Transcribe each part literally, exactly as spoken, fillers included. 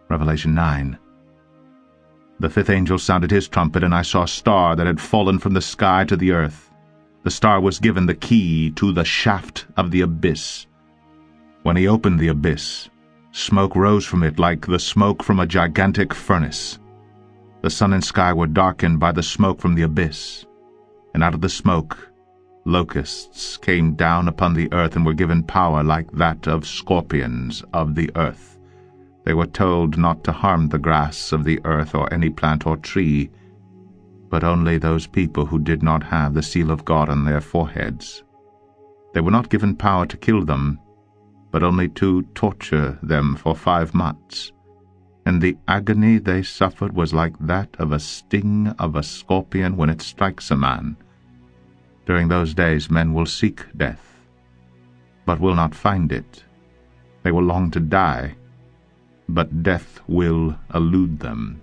Revelation nine. The fifth angel sounded his trumpet, and I saw a star that had fallen from the sky to the earth. The star was given the key to the shaft of the abyss. When he opened the abyss, smoke rose from it like the smoke from a gigantic furnace. The sun and sky were darkened by the smoke from the abyss, and out of the smoke locusts came down upon the earth and were given power like that of scorpions of the earth. They were told not to harm the grass of the earth or any plant or tree, but only those people who did not have the seal of God on their foreheads. They were not given power to kill them, but only to torture them for five months. And the agony they suffered was like that of a sting of a scorpion when it strikes a man. During those days men will seek death, but will not find it. They will long to die, but death will elude them.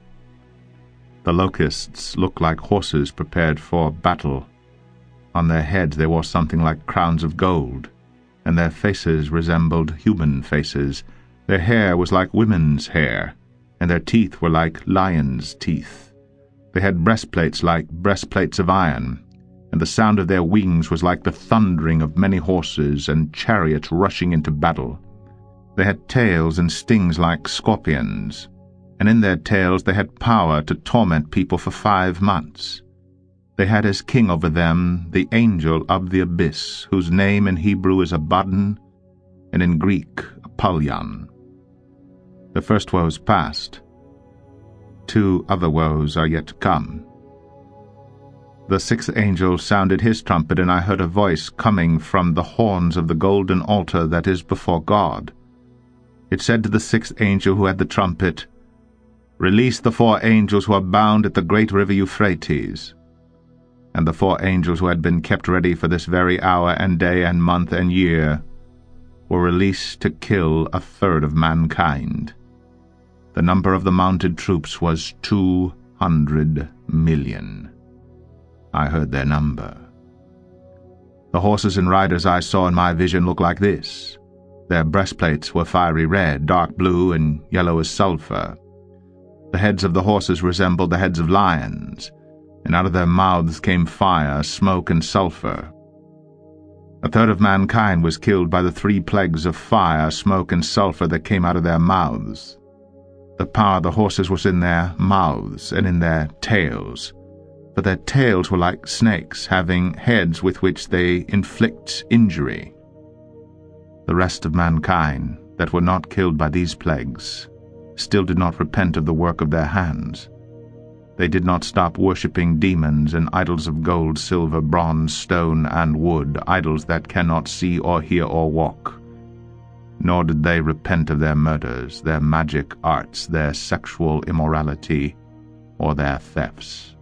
The locusts looked like horses prepared for battle. On their heads they wore something like crowns of gold, and their faces resembled human faces. Their hair was like women's hair, and their teeth were like lions' teeth. They had breastplates like breastplates of iron, and the sound of their wings was like the thundering of many horses and chariots rushing into battle. They had tails and stings like scorpions, and in their tails they had power to torment people for five months. They had as king over them the angel of the abyss, whose name in Hebrew is Abaddon, and in Greek Apollyon. The first woe is past. Two other woes are yet to come. The sixth angel sounded his trumpet, and I heard a voice coming from the horns of the golden altar that is before God. It said to the sixth angel who had the trumpet, "Release the four angels who are bound at the great river Euphrates." And the four angels who had been kept ready for this very hour and day and month and year were released to kill a third of mankind. The number of the mounted troops was two hundred million. I heard their number. The horses and riders I saw in my vision looked like this. Their breastplates were fiery red, dark blue, and yellow as sulfur. The heads of the horses resembled the heads of lions, and out of their mouths came fire, smoke, and sulfur. A third of mankind was killed by the three plagues of fire, smoke, and sulfur that came out of their mouths. The power of the horses was in their mouths and in their tails, but their tails were like snakes, having heads with which they inflict injury. The rest of mankind that were not killed by these plagues still did not repent of the work of their hands. They did not stop worshipping demons and idols of gold, silver, bronze, stone, and wood, idols that cannot see or hear or walk. Nor did they repent of their murders, their magic arts, their sexual immorality, or their thefts.